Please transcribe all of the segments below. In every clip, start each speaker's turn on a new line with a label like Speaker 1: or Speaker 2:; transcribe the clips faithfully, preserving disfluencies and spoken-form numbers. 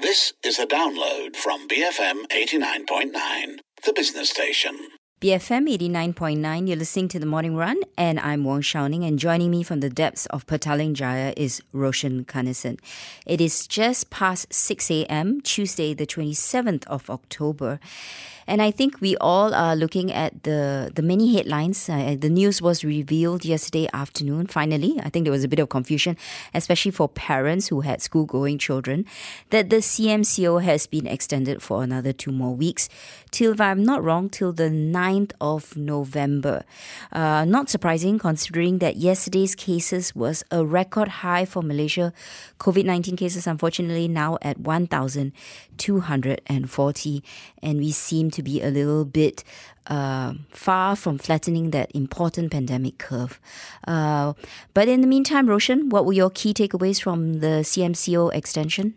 Speaker 1: This is a download from B F M eighty-nine point nine, the business station.
Speaker 2: B F M eighty-nine point nine, you're listening to The Morning Run, and I'm Wong Xiaoning, and joining me from the depths of Petaling Jaya is Roshan Kanesan. It is just past six a.m., Tuesday, the twenty-seventh of October, and I think we all are looking at the, the many headlines. Uh, the news was revealed yesterday afternoon, finally. I think there was a bit of confusion, especially for parents who had school-going children, that the C M C O has been extended for another two more weeks, till, if I'm not wrong, till the ninth of November. Uh, not surprising, considering that yesterday's cases was a record high for Malaysia. COVID nineteen cases, unfortunately, now at one thousand two hundred forty, and we seem to be a little bit uh, far from flattening that important pandemic curve. Uh, but in the meantime, Roshan, what were your key takeaways from the C M C O extension?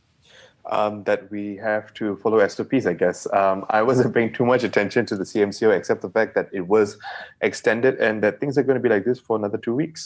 Speaker 3: Um, that we have to follow S O Ps, I guess. Um, I wasn't paying too much attention to the C M C O, except the fact that it was extended and that things are going to be like this for another two weeks.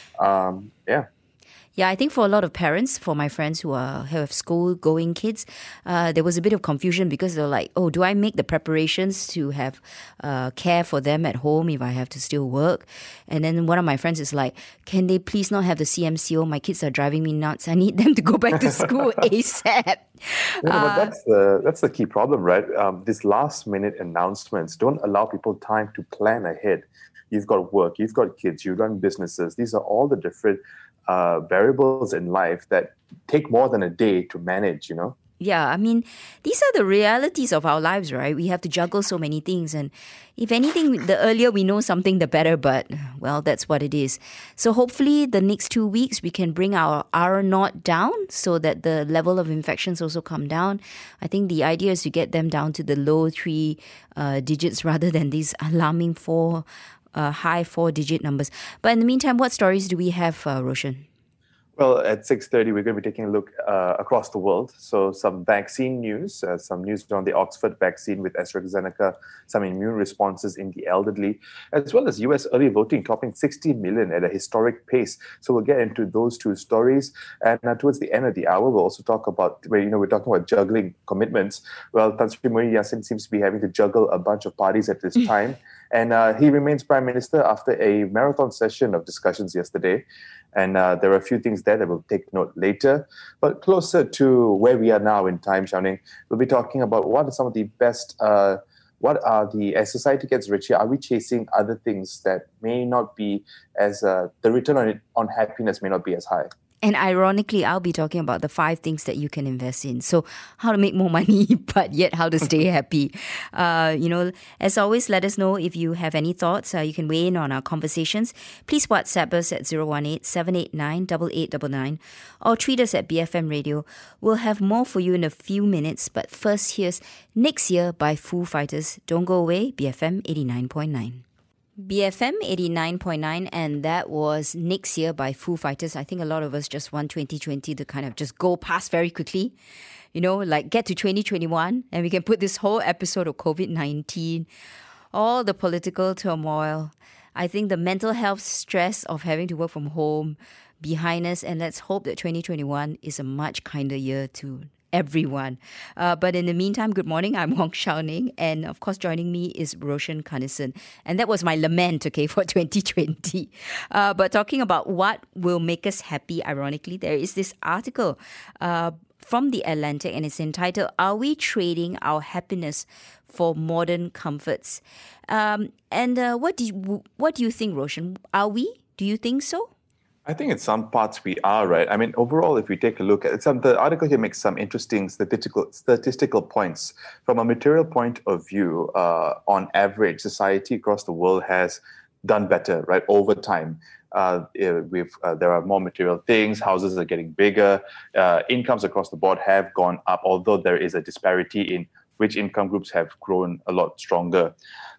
Speaker 3: Um, yeah.
Speaker 2: Yeah, I think for a lot of parents, for my friends who are who have school-going kids, uh, there was a bit of confusion because they're like, oh, do I make the preparations to have uh, care for them at home if I have to still work? And then one of my friends is like, can they please not have the C M C O? My kids are driving me nuts. I need them to go back to school ASAP.
Speaker 3: Yeah, but
Speaker 2: Uh,
Speaker 3: that's the that's the key problem, right? Um, these last-minute announcements don't allow people time to plan ahead. You've got work, you've got kids, you run businesses. These are all the different uh, variables in life that take more than a day to manage, you know?
Speaker 2: Yeah, I mean, these are the realities of our lives, right? We have to juggle so many things. And if anything, the earlier we know something, the better. But, well, that's what it is. So hopefully the next two weeks, we can bring our R naught down so that the level of infections also come down. I think the idea is to get them down to the low three uh, digits rather than these alarming four, uh, high four-digit numbers. But in the meantime, what stories do we have, uh, Roshan?
Speaker 3: Well, at six thirty, we're going to be taking a look uh, across the world. So some vaccine news, uh, some news on the Oxford vaccine with AstraZeneca, some immune responses in the elderly, as well as U S early voting topping sixty million at a historic pace. So we'll get into those two stories. And uh, towards the end of the hour, we'll also talk about, where, you know, we're talking about juggling commitments. Well, Tan Sri Muhyiddin Yassin seems to be having to juggle a bunch of parties at this time. And uh, he remains Prime Minister after a marathon session of discussions yesterday. And uh, there are a few things there that we'll take note later. But closer to where we are now in time, Xiaoning, we'll be talking about what are some of the best, uh, what are the, as society gets richer, are we chasing other things that may not be as, uh, the return on it, on happiness may not be as high?
Speaker 2: And ironically, I'll be talking about the five things that you can invest in. So how to make more money, but yet how to stay happy. Uh, you know, as always, let us know if you have any thoughts. Uh, you can weigh in on our conversations. Please WhatsApp us at zero one eight, seven eight nine, eight eight nine nine or tweet us at B F M Radio. We'll have more for you in a few minutes. But first, here's Next Year by Foo Fighters. Don't go away, B F M eighty-nine point nine. B F M eighty-nine point nine, and that was Next Year by Foo Fighters. I think a lot of us just want twenty twenty to kind of just go past very quickly, you know, like get to twenty twenty-one and we can put this whole episode of COVID nineteen, all the political turmoil, I think the mental health stress of having to work from home behind us, and let's hope that twenty twenty-one is a much kinder year to everyone. Uh, but in the meantime, good morning. I'm Wong Xiaoning, and of course, joining me is Roshan Kanesan. And that was my lament, okay, for twenty twenty. Uh, but talking about what will make us happy, ironically, there is this article uh, from The Atlantic, and it's entitled, Are We Trading Our Happiness for Modern Comforts? Um, and uh, what do you, what do you think, Roshan? Are we? Do you think so?
Speaker 3: I think in some parts we are, right? I mean, overall, if we take a look at it, some, the article here makes some interesting statistical statistical points. From a material point of view, uh, on average, society across the world has done better, right, over time. Uh, we've, uh, there are more material things, houses are getting bigger, uh, incomes across the board have gone up, although there is a disparity in which income groups have grown a lot stronger.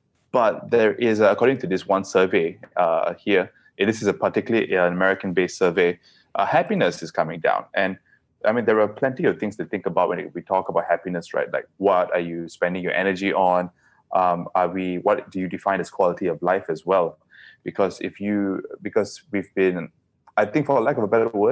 Speaker 3: But there is, uh, according to this one survey uh, here, this is a particularly an American-based survey, uh, happiness is coming down. And I mean, there are plenty of things to think about when we talk about happiness, right? Like, what are you spending your energy on? Um, are we, what do you define as quality of life as well? Because if you, because we've been, I think for lack of a better word,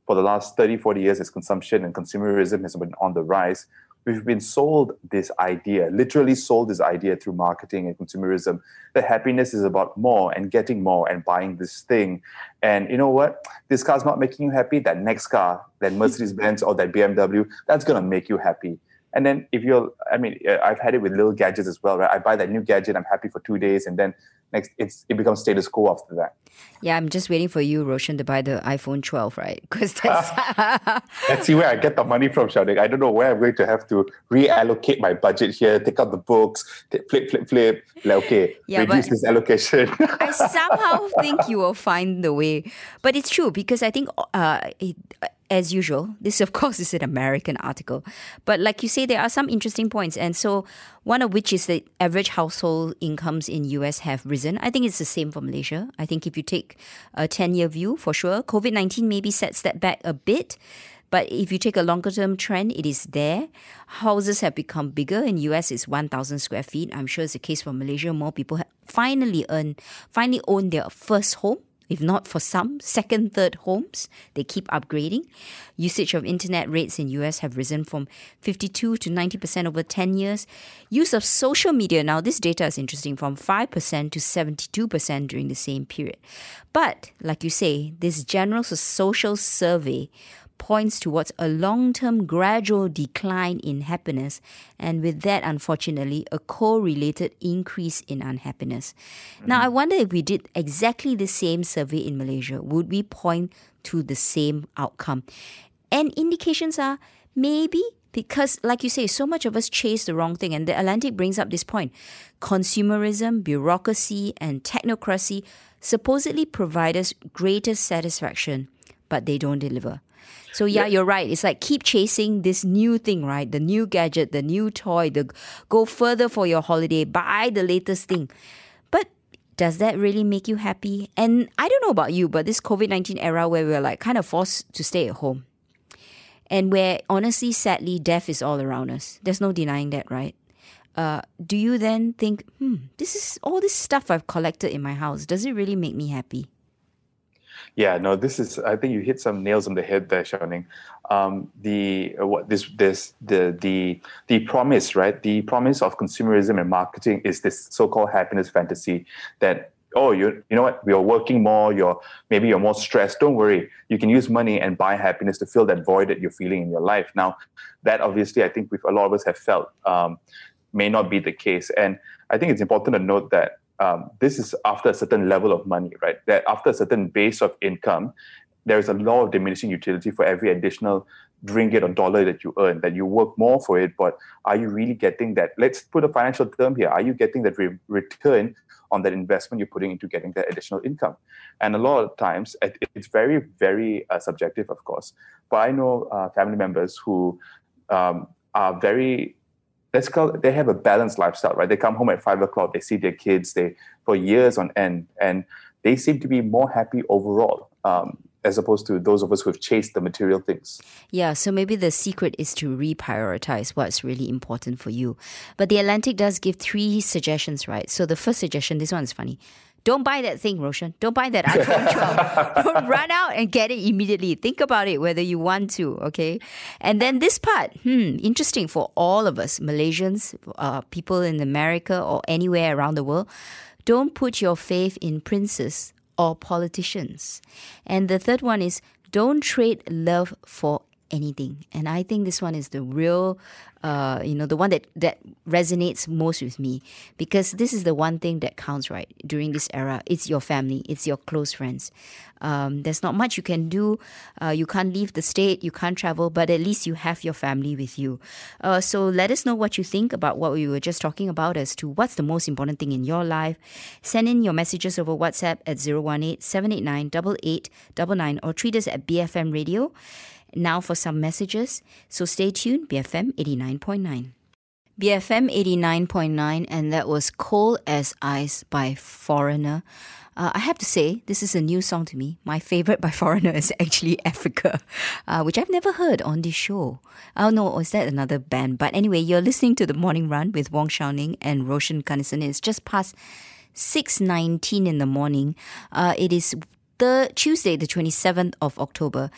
Speaker 3: for the last thirty, forty years as consumption and consumerism has been on the rise, we've been sold this idea, literally sold this idea through marketing and consumerism, that happiness is about more and getting more and buying this thing. And you know what? This car's not making you happy. That next car, that Mercedes-Benz or that B M W, that's going to make you happy. And then if you're, I mean, I've had it with little gadgets as well, right? I buy that new gadget, I'm happy for two days, and then next it's it becomes status quo after that.
Speaker 2: Yeah, I'm just waiting for you, Roshan, to buy the iPhone twelve, right? Because that's...
Speaker 3: Let's see where I get the money from, Shaunik. I don't know where I'm going to have to reallocate my budget here, take out the books, t- flip, flip, flip. Like, okay, yeah, reduce this allocation.
Speaker 2: I somehow think you will find the way. But it's true, because I think... Uh, it, as usual, this of course is an American article, but like you say, there are some interesting points. And so one of which is that average household incomes in U S have risen. I think it's the same for Malaysia. I think if you take a ten-year view, for sure, COVID nineteen maybe sets that back a bit. But if you take a longer term trend, it is there. Houses have become bigger. In U S, it's one thousand square feet. I'm sure it's the case for Malaysia. More people have finally earn, finally own their first home. If not for some, second, third homes, they keep upgrading. Usage of internet rates in U S have risen from fifty-two to ninety percent over ten years. Use of social media, now this data is interesting, from five percent to seventy-two percent during the same period. But, like you say, this general social survey points towards a long-term gradual decline in happiness, and with that, unfortunately, a correlated increase in unhappiness. Mm-hmm. Now, I wonder if we did exactly the same survey in Malaysia, would we point to the same outcome? And indications are maybe, because, like you say, so much of us chase the wrong thing, and the Atlantic brings up this point. Consumerism, bureaucracy, and technocracy supposedly provide us greater satisfaction, but they don't deliver. So yeah, you're right. It's like keep chasing this new thing, right? The new gadget, the new toy, the go further for your holiday, buy the latest thing. But does that really make you happy? And I don't know about you, but this COVID nineteen era where we're like kind of forced to stay at home, and where honestly, sadly, death is all around us. There's no denying that, right? Uh, do you then think, hmm, this is all this stuff I've collected in my house. Does it really make me happy?
Speaker 3: Yeah, no, this is, I think you hit some nails on the head there, Shauning. Um, the uh, what this this the the the promise, right? The promise of consumerism and marketing is this so-called happiness fantasy that, oh, you you know what, you're working more, you're maybe you're more stressed. Don't worry, you can use money and buy happiness to fill that void that you're feeling in your life. Now, that obviously I think we've, a lot of us have felt um, may not be the case, and I think it's important to note that Um, this is after a certain level of money, right? That after a certain base of income, there is a law of diminishing utility for every additional ringgit or dollar that you earn, that you work more for it, but are you really getting that? Let's put a financial term here. Are you getting that re- return on that investment you're putting into getting that additional income? And a lot of times, it, it's very, very uh, subjective, of course. But I know uh, family members who um, are very... Let's call it, they have a balanced lifestyle, right? They come home at five o'clock, they see their kids they for years on end, and they seem to be more happy overall, um, as opposed to those of us who have chased the material things.
Speaker 2: Yeah, so maybe the secret is to reprioritize what's really important for you. But the Atlantic does give three suggestions, right? So the first suggestion, this one is funny. Don't buy that thing, Roshan. Don't buy that iPhone twelve. Don't run out and get it immediately. Think about it, whether you want to, okay? And then this part, hmm, interesting for all of us, Malaysians, uh, people in America or anywhere around the world. Don't put your faith in princes or politicians. And the third one is don't trade love for anything. And I think this one is the real, uh, you know, the one that, that resonates most with me, because this is the one thing that counts, right, during this era. It's your family. It's your close friends. Um, there's not much you can do. Uh, you can't leave the state. You can't travel, but at least you have your family with you. Uh, so let us know what you think about what we were just talking about as to what's the most important thing in your life. Send in your messages over WhatsApp at zero one eight, seven eight nine, eight eight nine nine or tweet us at B F M Radio. Now for some messages. So stay tuned, B F M eighty-nine point nine. B F M eighty-nine point nine, and that was Cold as Ice by Foreigner. Uh, I have to say, this is a new song to me. My favorite by Foreigner is actually Africa, uh, which I've never heard on this show. Oh no, is that another band? But anyway, you're listening to The Morning Run with Wong Shao-ning and Roshan Kanesan. It's just past six nineteen in the morning. Uh, it is the Tuesday, the twenty-seventh of October.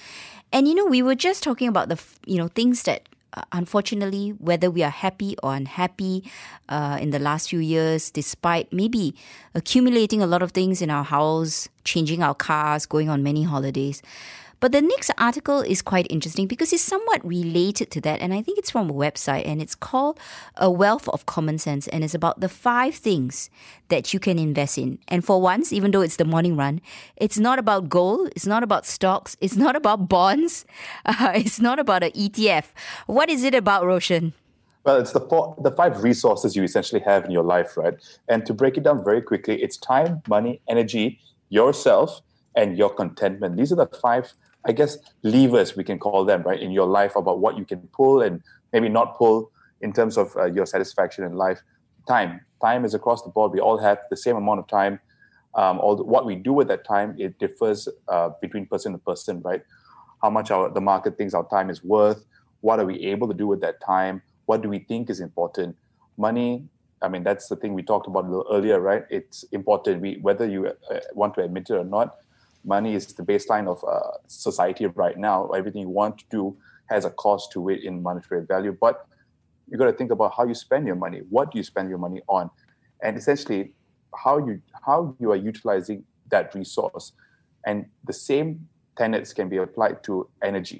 Speaker 2: And, you know, we were just talking about the, f- you know, things that, uh, unfortunately, whether we are happy or unhappy uh, in the last few years, despite maybe accumulating a lot of things in our house, changing our cars, going on many holidays. But the next article is quite interesting because it's somewhat related to that. And I think it's from a website and it's called A Wealth of Common Sense. And it's about the five things that you can invest in. And for once, even though it's the morning run, it's not about gold. It's not about stocks. It's not about bonds. Uh, it's not about an E T F. What is it about, Roshan?
Speaker 3: Well, it's the four, the five resources you essentially have in your life, right? And to break it down very quickly, it's time, money, energy, yourself, and your contentment. These are the five, I guess, levers, we can call them, right, in your life about what you can pull and maybe not pull in terms of uh, your satisfaction in life. Time. Time is across the board. We all have the same amount of time. Um, all the, what we do with that time, it differs uh, between person to person, right? How much our, the market thinks our time is worth. What are we able to do with that time? What do we think is important? Money, I mean, that's the thing we talked about a little earlier, right? It's important. We, whether you uh, want to admit it or not, money is the baseline of uh, society right now. Everything you want to do has a cost to it in monetary value. But you got to think about how you spend your money. What do you spend your money on? And essentially, how you how you are utilizing that resource. And the same tenets can be applied to energy.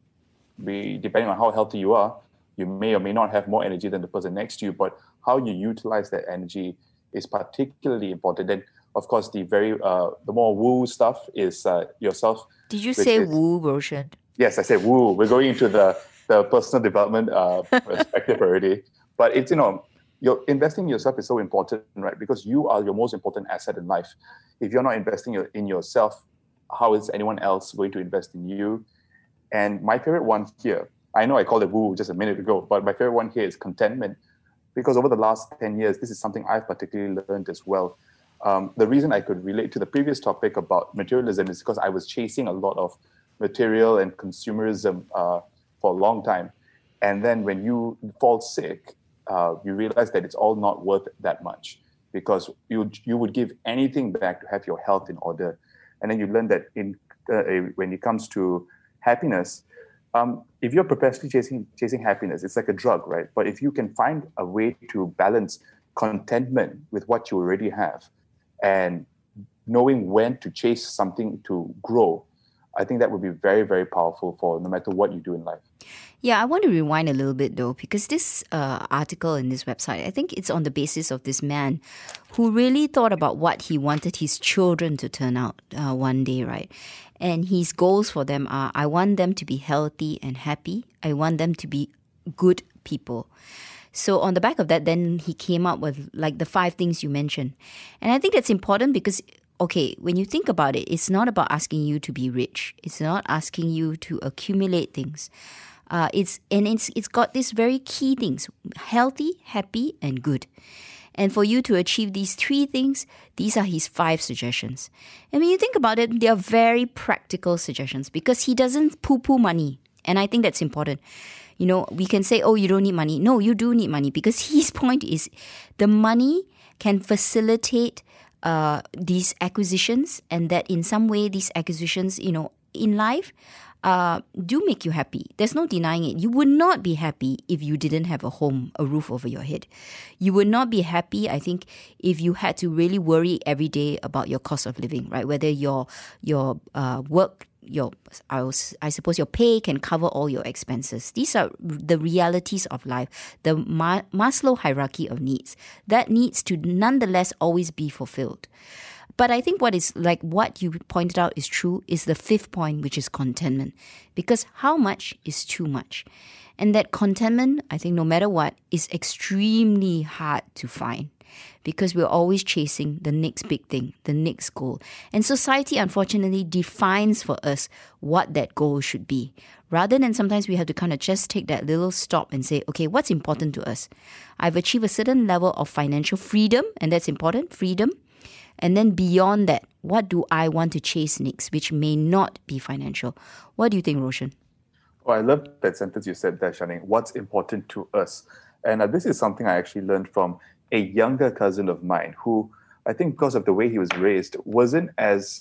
Speaker 3: Be, depending on how healthy you are, you may or may not have more energy than the person next to you. But how you utilize that energy is particularly important. And of course, the very uh, the more woo stuff is uh, yourself.
Speaker 2: Did you say
Speaker 3: is,
Speaker 2: woo, Roshan?
Speaker 3: Yes, I said woo. We're going into the, the personal development uh, perspective already. But it's, you know, you're investing in yourself is so important, right? Because you are your most important asset in life. If you're not investing in yourself, how is anyone else going to invest in you? And my favorite one here, I know I called it woo just a minute ago, but my favorite one here is contentment. Because over the last ten years, this is something I've particularly learned as well. Um, the reason I could relate to the previous topic about materialism is because I was chasing a lot of material and consumerism uh, for a long time. And then when you fall sick, uh, you realize that it's all not worth that much because you you would give anything back to have your health in order. And then you learn that in uh, when it comes to happiness, um, if you're perpetually chasing chasing happiness, it's like a drug, right? But if you can find a way to balance contentment with what you already have, and knowing when to chase something to grow, I think that would be very, very powerful for no matter what you do in life.
Speaker 2: Yeah, I want to rewind a little bit though, because this uh, article in this website, I think it's on the basis of this man who really thought about what he wanted his children to turn out uh, one day, right? And his goals for them are, I want them to be healthy and happy. I want them to be good people. So on the back of that, then he came up with like the five things you mentioned. And I think that's important because, okay, when you think about it, it's not about asking you to be rich. It's not asking you to accumulate things. Uh, it's and it's it's got these very key things: healthy, happy, and good. And for you to achieve these three things, these are his five suggestions. And when you think about it, they are very practical suggestions because he doesn't poo-poo money. And I think that's important. You know, we can say, oh, you don't need money. No, you do need money because his point is the money can facilitate uh, these acquisitions and that in some way these acquisitions, you know, in life uh, do make you happy. There's no denying it. You would not be happy if you didn't have a home, a roof over your head. You would not be happy, I think, if you had to really worry every day about your cost of living, right? Whether your, your uh, work Your, I, was, I suppose your pay can cover all your expenses. These are the realities of life, the Ma- Maslow hierarchy of needs. That needs to nonetheless always be fulfilled. But I think what is like what you pointed out is true is the fifth point, which is contentment. Because how much is too much? And that contentment, I think no matter what, is extremely hard to find. Because we're always chasing the next big thing, the next goal. And society, unfortunately, defines for us what that goal should be. Rather than sometimes we have to kind of just take that little stop and say, okay, what's important to us? I've achieved a certain level of financial freedom, and that's important, freedom. And then beyond that, what do I want to chase next, which may not be financial? What do you think, Roshan?
Speaker 3: Oh, I love that sentence you said there, Shaning. What's important to us? And uh, this is something I actually learned from a younger cousin of mine who, I think because of the way he was raised, wasn't as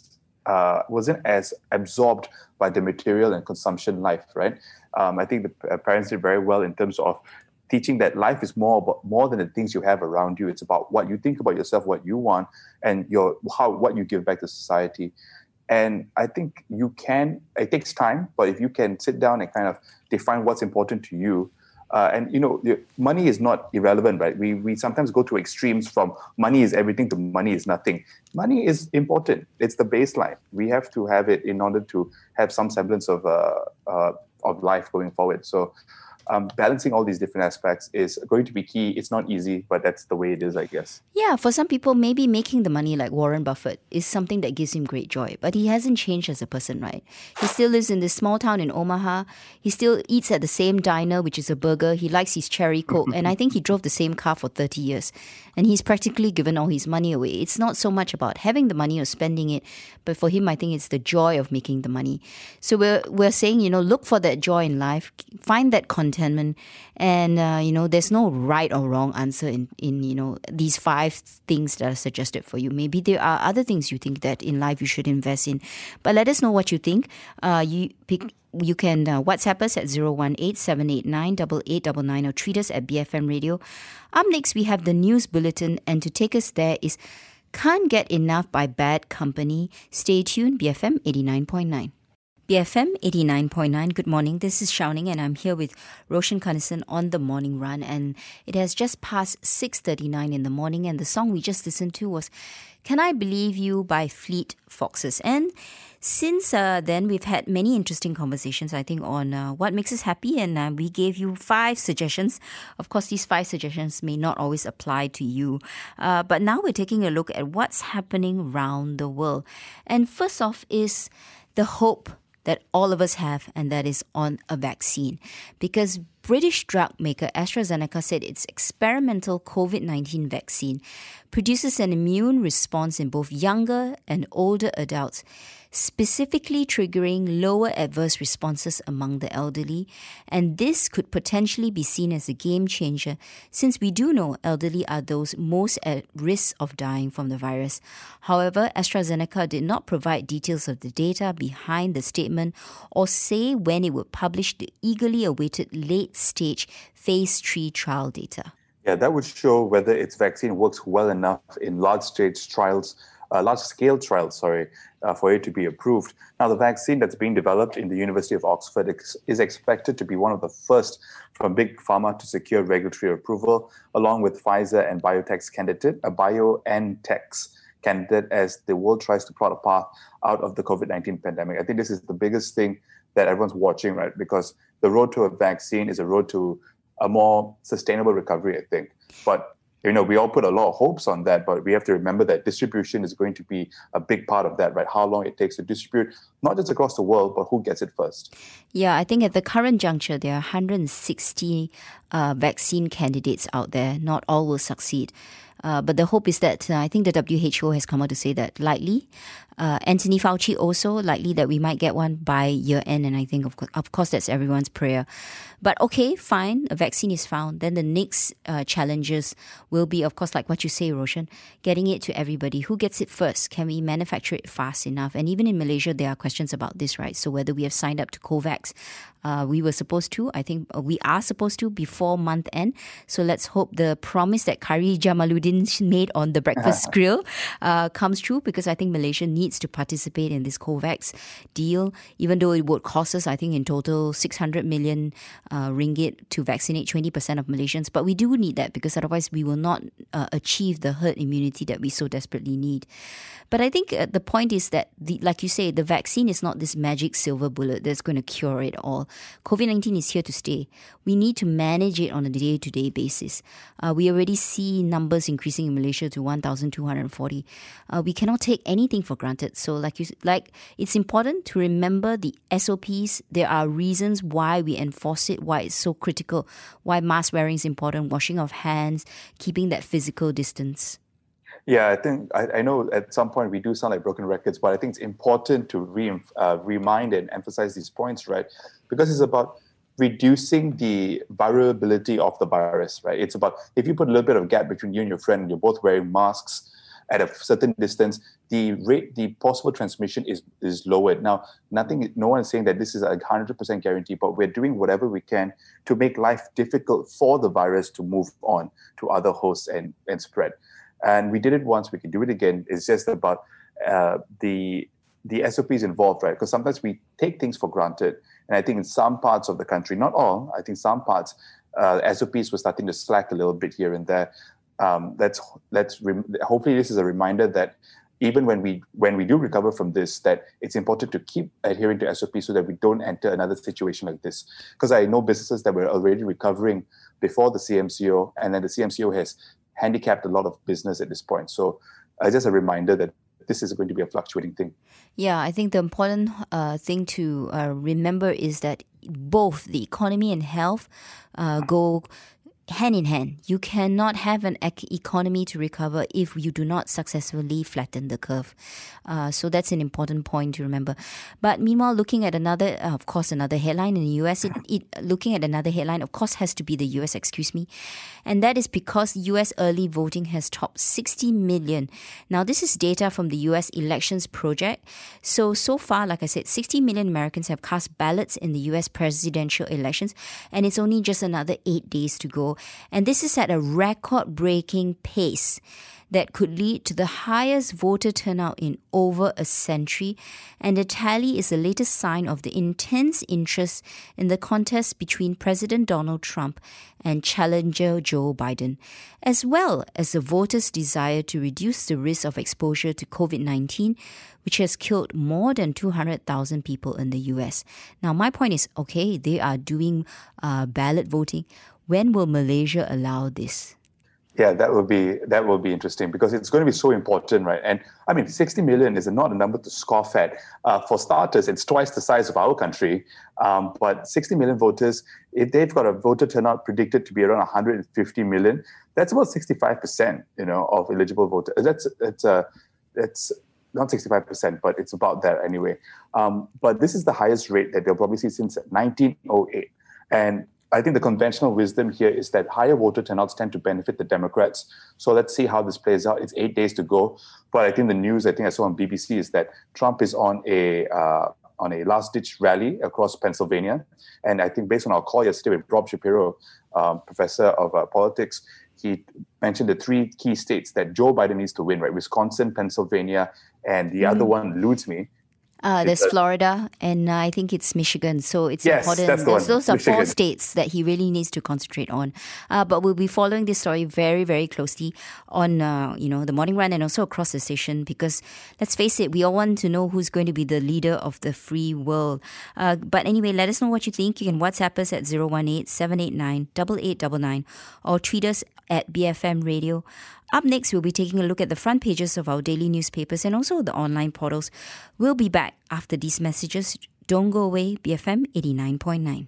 Speaker 3: uh, wasn't as absorbed by the material and consumption life, right? Um, I think the uh, parents did very well in terms of teaching that life is more about more than the things you have around you. It's about what you think about yourself, what you want, and your how what you give back to society. And I think you can. It takes time, but if you can sit down and kind of define what's important to you. Uh, and, you know, money is not irrelevant, right? We we sometimes go to extremes from money is everything to money is nothing. Money is important. It's the baseline. We have to have it in order to have some semblance of uh, uh, of life going forward. So um, balancing all these different aspects is going to be key. It's not easy, but that's the way it is, I guess.
Speaker 2: Yeah, for some people, maybe making the money like Warren Buffett is something that gives him great joy. But he hasn't changed as a person, right? He still lives in this small town in Omaha. He still eats at the same diner, which is a burger. He likes his cherry Coke. And I think he drove the same car for thirty years. And he's practically given all his money away. It's not so much about having the money or spending it. But for him, I think it's the joy of making the money. So we're, we're saying, you know, look for that joy in life. Find that contentment. And, uh, you know, there's no right or wrong answer in, in, you know, these five things that are suggested for you. Maybe there are other things you think that in life you should invest in. But let us know what you think. Uh, you pick... You can uh, WhatsApp us at zero one eight, seven eight nine, eight eight nine nine or tweet us at B F M Radio. Up next, we have the news bulletin. And to take us there is Can't Get Enough by Bad Company. Stay tuned, B F M eighty-nine point nine. B F M eighty-nine point nine. Good morning. This is Xiaoning and I'm here with Roshan Kanesan on the morning run. And it has just passed six thirty-nine in the morning. And the song we just listened to was Can I Believe You by Fleet Foxes. And since uh, then, we've had many interesting conversations, I think, on uh, what makes us happy. And uh, we gave you five suggestions. Of course, these five suggestions may not always apply to you. Uh, but now we're taking a look at what's happening around the world. And first off is the hope that all of us have, and that is on a vaccine. Because British drug maker AstraZeneca said its experimental COVID nineteen vaccine produces an immune response in both younger and older adults, specifically triggering lower adverse responses among the elderly. And this could potentially be seen as a game changer, since we do know elderly are those most at risk of dying from the virus. However, AstraZeneca did not provide details of the data behind the statement or say when it would publish the eagerly awaited late-stage phase three trial data.
Speaker 3: Yeah, that would show whether its vaccine works well enough in large-stage trials, uh, large-scale trials, sorry, uh, for it to be approved. Now, the vaccine that's being developed in the University of Oxford ex- is expected to be one of the first from Big Pharma to secure regulatory approval, along with Pfizer and BioNTech's candidate, a BioNTech's candidate, as the world tries to plot a path out of the COVID nineteen pandemic. I think this is the biggest thing that everyone's watching, right? Because the road to a vaccine is a road to a more sustainable recovery, I think. But, you know, we all put a lot of hopes on that, but we have to remember that distribution is going to be a big part of that, right? How long it takes to distribute, not just across the world, but who gets it first.
Speaker 2: Yeah, I think at the current juncture, there are one hundred sixty uh, vaccine candidates out there. Not all will succeed. Uh, but the hope is that uh, I think the W H O has come out to say that likely. Uh, Anthony Fauci also likely that we might get one by year end. And I think, of, co- of course, that's everyone's prayer. But okay, fine, a vaccine is found. Then the next uh, challenges will be, of course, like what you say, Roshan, getting it to everybody. Who gets it first? Can we manufacture it fast enough? And even in Malaysia, there are questions about this, right? So whether we have signed up to COVAX, uh, we were supposed to. I think we are supposed to before month end. So let's hope the promise that Kari Jamaluddin made on the breakfast grill uh, comes true, because I think Malaysia needs to participate in this COVAX deal, even though it would cost us, I think, in total six hundred million uh, ringgit to vaccinate twenty percent of Malaysians. But we do need that, because otherwise we will not uh, achieve the herd immunity that we so desperately need. But I think uh, the point is that, the, like you say, the vaccine is not this magic silver bullet that's going to cure it all. COVID nineteen is here to stay. We need to manage it on a day-to-day basis. Uh, we already see numbers increasing in Malaysia to one thousand two hundred forty. Uh, we cannot take anything for granted. So like you, like it's important to remember the S O Ps. There are reasons why we enforce it, why it's so critical, why mask wearing is important, washing of hands, keeping that physical distance.
Speaker 3: Yeah, I think, I, I know at some point we do sound like broken records, but I think it's important to re, uh, remind and emphasize these points, right? Because it's about reducing the vulnerability of the virus, right? It's about, if you put a little bit of gap between you and your friend, and you're both wearing masks,
Speaker 4: at a certain distance, the rate, the possible transmission is is lowered. Now, nothing, no one is saying that this is a one hundred percent guarantee, but we're doing whatever we can to make life difficult for the virus to move on to other hosts and, and spread. And we did it once, we can do it again. It's just about uh, the the S O Ps involved, right? Because sometimes we take things for granted. And I think in some parts of the country, not all, I think some parts, uh, S O Ps were starting to slack a little bit here and there. Um, let's let's rem- hopefully this is a reminder that even when we when we do recover from this, that it's important to keep adhering to S O P so that we don't enter another situation like this. Because I know businesses that were already recovering before the C M C O, and then the C M C O has handicapped a lot of business at this point. So uh, just a reminder that this is going to be a fluctuating thing.
Speaker 2: Yeah, I think the important uh, thing to uh, remember is that both the economy and health uh, go hand in hand. You cannot have an ec- economy to recover if you do not successfully flatten the curve. Uh, so that's an important point to remember. But meanwhile, looking at another, uh, of course, another headline in the U S, it, it, looking at another headline, of course, has to be the U S, excuse me. And that is because U S early voting has topped sixty million. Now, this is data from the U S Elections Project. So, so far, like I said, sixty million Americans have cast ballots in the U S presidential elections, and it's only just another eight days to go. And this is at a record-breaking pace that could lead to the highest voter turnout in over a century. And the tally is the latest sign of the intense interest in the contest between President Donald Trump and challenger Joe Biden, as well as the voters' desire to reduce the risk of exposure to covid nineteen, which has killed more than two hundred thousand people in the U S. Now, my point is, okay, they are doing uh, ballot voting. When will Malaysia allow this?
Speaker 4: Yeah, that will be that will be interesting because it's going to be so important, right? And I mean, sixty million is not a number to scoff at. Uh, for starters, it's twice the size of our country. Um, but sixty million voters, if they've got a voter turnout predicted to be around one hundred fifty million, that's about sixty-five percent, you know, of eligible voters. That's it's a it's not sixty-five percent, but it's about that anyway. Um, but this is the highest rate that they'll probably see since nineteen oh eight, and I think the conventional wisdom here is that higher voter turnouts tend to benefit the Democrats. So let's see how this plays out. It's eight days to go. But I think the news, I think I saw on B B C, is that Trump is on a uh, on a last-ditch rally across Pennsylvania. And I think based on our call yesterday with Rob Shapiro, um, professor of uh, politics, he mentioned the three key states that Joe Biden needs to win, right? Wisconsin, Pennsylvania, and the mm. other one eludes me.
Speaker 2: Uh, there's a, Florida, and uh, I think it's Michigan. So it's
Speaker 4: yes,
Speaker 2: important.
Speaker 4: That's the one.
Speaker 2: Those are
Speaker 4: Michigan.
Speaker 2: four states that he really needs to concentrate on. Uh, but we'll be following this story very, very closely on, uh, you know, the Morning Run and also across the station because, let's face it, we all want to know who's going to be the leader of the free world. Uh, but anyway, let us know what you think. You can WhatsApp us at zero one eight, seven eight nine, eight eight nine nine or tweet us at B F M Radio. Up next, we'll be taking a look at the front pages of our daily newspapers and also the online portals. We'll be back after these messages. Don't go away, B F M eighty-nine point nine.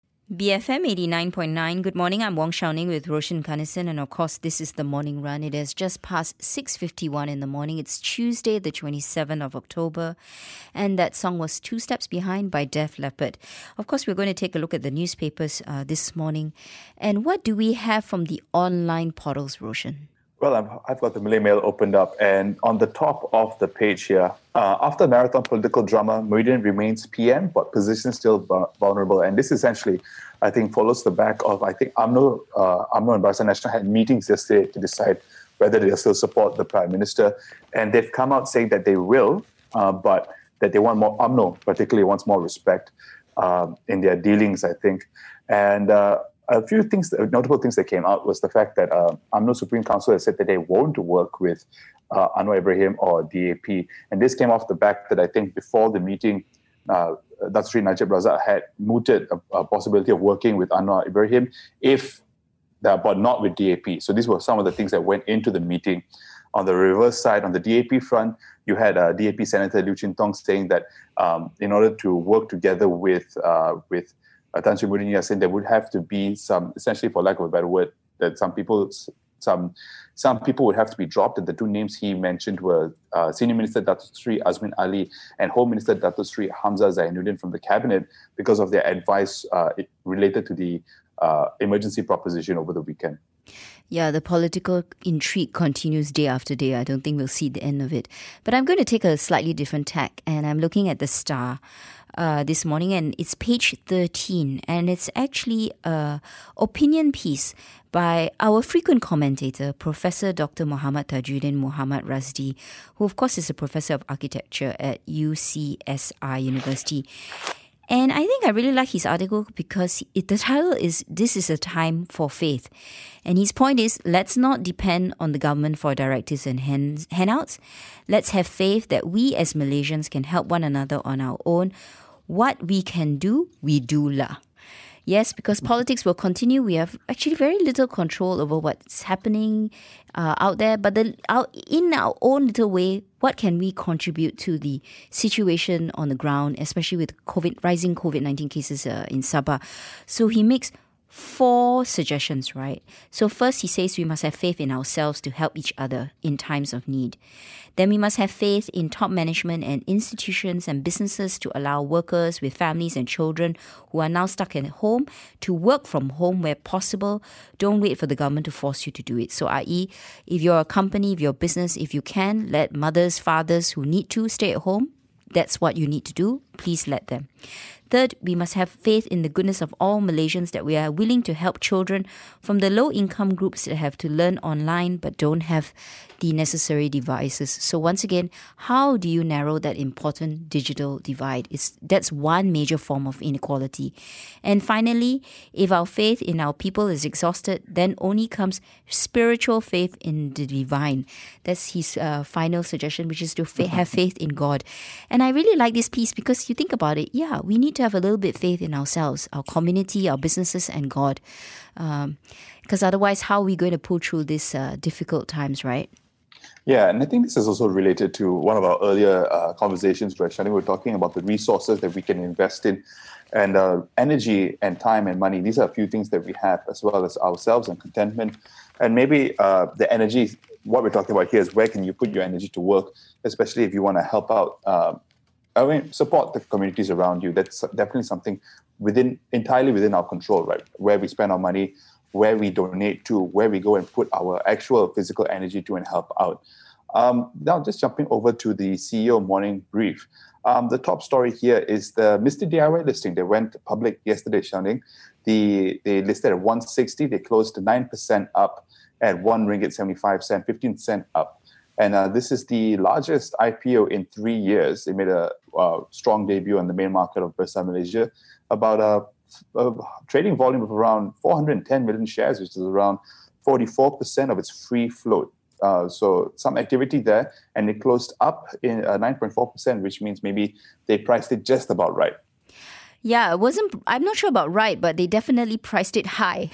Speaker 2: B F M eighty-nine point nine. Good morning, I'm Wong Shao-ning with Roshan Kanesan, and of course, this is the Morning Run. It is just past six fifty-one in the morning. It's Tuesday, the twenty-seventh of October, and that song was Two Steps Behind by Def Leppard. Of course, we're going to take a look at the newspapers uh, this morning. And what do we have from the online portals, Roshan?
Speaker 4: Well, I'm, I've got the Malay Mail opened up, and on the top of the page here, uh, after marathon political drama, Meridian remains P M, but position still bu- vulnerable. And this essentially, I think, follows the back of, I think, UMNO, uh, UMNO and Barisan Nasional had meetings yesterday to decide whether they'll still support the Prime Minister. And they've come out saying that they will, uh, but that they want more, UMNO particularly wants more respect uh, in their dealings, I think. And uh, a few things, notable things that came out was the fact that uh, UMNO Supreme Council has said that they won't work with uh, Anwar Ibrahim or D A P. And this came off the back that I think before the meeting, uh, Datuk Seri Najib Razak had mooted a, a possibility of working with Anwar Ibrahim, if, uh, but not with D A P. So these were some of the things that went into the meeting. On the reverse side, on the D A P front, you had uh, D A P Senator Liu Chin Tong saying that um, in order to work together with uh, with Uh, Tan Sri Muhyiddin Yassin, there would have to be some, essentially for lack of a better word, that some people some some people would have to be dropped. And the two names he mentioned were uh, Senior Minister Datuk Sri Azmin Ali and Home Minister Datuk Sri Hamzah Zainuddin from the cabinet because of their advice uh, it related to the uh, emergency proposition over the weekend.
Speaker 2: Yeah, the political intrigue continues day after day. I don't think we'll see the end of it. But I'm going to take a slightly different tack, and I'm looking at the Star uh, this morning, and it's page thirteen, and it's actually a opinion piece by our frequent commentator, Professor Doctor Muhammad Tajuddin Muhammad Razdi, who of course is a professor of architecture at U C S I University. And I think I really like his article because it, the title is "This is a Time for Faith." And his point is, let's not depend on the government for directives and hand, handouts. Let's have faith that we as Malaysians can help one another on our own. What we can do, we do lah. Yes, because politics will continue. We have actually very little control over what's happening uh, out there. But the, our, in our own little way, what can we contribute to the situation on the ground, especially with COVID, rising COVID nineteen cases uh, in Sabah? So he makes four suggestions, right? So first, he says we must have faith in ourselves to help each other in times of need. Then we must have faith in top management and institutions and businesses to allow workers with families and children who are now stuck at home to work from home where possible. Don't wait for the government to force you to do it. So, that is, if you're a company, if you're a business, if you can, let mothers, fathers who need to stay at home. That's what you need to do. Please let them. Third, we must have faith in the goodness of all Malaysians that we are willing to help children from the low-income groups that have to learn online but don't have the necessary devices. So once again, how do you narrow that important digital divide? It's, that's one major form of inequality. And finally, if our faith in our people is exhausted, then only comes spiritual faith in the divine. That's his uh, final suggestion, which is to fa- have faith in God. And I really like this piece because you think about it, yeah, we need to have a little bit faith in ourselves, our community, our businesses, and God. Um, because otherwise, how are we going to pull through these uh, difficult times, right?
Speaker 4: Yeah, and I think this is also related to one of our earlier uh, conversations where Shani were talking about the resources that we can invest in, and uh, energy and time and money. These are a few things that we have, as well as ourselves and contentment. And maybe uh, the energy, what we're talking about here is where can you put your energy to work, especially if you want to help out, uh, I mean, support the communities around you. That's definitely something within entirely within our control, right? Where we spend our money, where we donate to, where we go and put our actual physical energy to and help out. Um, now, just jumping over to the C E O morning brief. Um, the top story here is the Mister D I Y listing. They went public yesterday, Shaning. The, they listed at one sixty. They closed nine percent up at one ringgit seventy-five cent, fifteen cent up. And uh, this is the largest I P O in three years. They made a uh, strong debut on the main market of Bursa Malaysia. About a, a trading volume of around four hundred ten million shares, which is around forty-four percent of its free float. Uh, so some activity there, and it closed up in uh, nine point four percent, which means maybe they priced it just about right.
Speaker 2: Yeah, it wasn't, I'm not sure about right, but they definitely priced it high.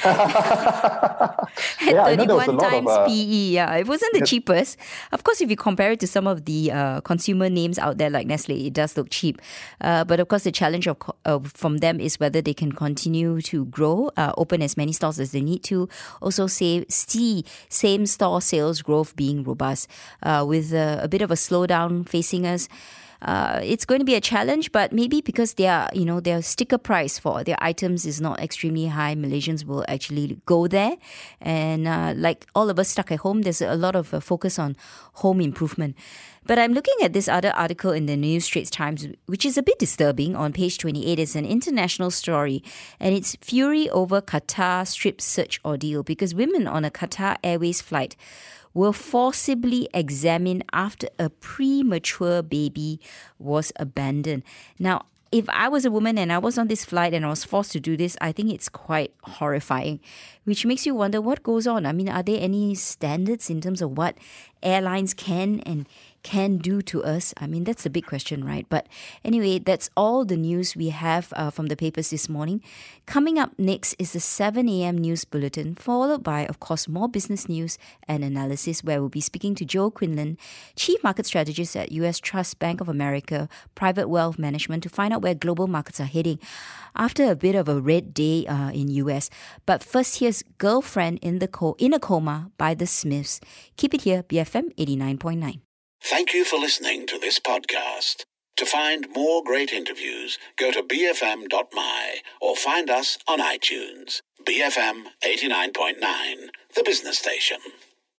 Speaker 2: At
Speaker 4: yeah,
Speaker 2: thirty-one times
Speaker 4: of, uh,
Speaker 2: P E, yeah. It wasn't the cheapest. Of course, if you compare it to some of the uh, consumer names out there like Nestle, it does look cheap. Uh, but of course, the challenge of, uh, from them is whether they can continue to grow, uh, open as many stores as they need to. Also, say, see same-store sales growth being robust. Uh, with uh, a bit of a slowdown facing us, Uh, it's going to be a challenge, but maybe because their, you know, their sticker price for their items is not extremely high, Malaysians will actually go there. And uh, like all of us stuck at home, there's a lot of uh, focus on home improvement. But I'm looking at this other article in the New Straits Times, which is a bit disturbing. On page twenty-eight, it's an international story, and it's fury over Qatar strip search ordeal because women on a Qatar Airways flight were forcibly examined after a premature baby was abandoned. Now, if I was a woman and I was on this flight and I was forced to do this, I think it's quite horrifying, which makes you wonder what goes on. I mean, are there any standards in terms of what airlines can and can do to us? I mean, that's a big question, right? But anyway, that's all the news we have uh, from the papers this morning. Coming up next is the seven a.m. news bulletin, followed by, of course, more business news and analysis, where we'll be speaking to Joe Quinlan, Chief Market Strategist at U S Trust Bank of America Private Wealth Management, to find out where global markets are heading after a bit of a red day uh, in U S. But first, here's Girlfriend in the Co- in a Coma by The Smiths. Keep it here, B F M eighty-nine point nine.
Speaker 1: Thank you for listening to this podcast. To find more great interviews, go to b f m dot m y or find us on iTunes. B F M eighty-nine point nine, the business station.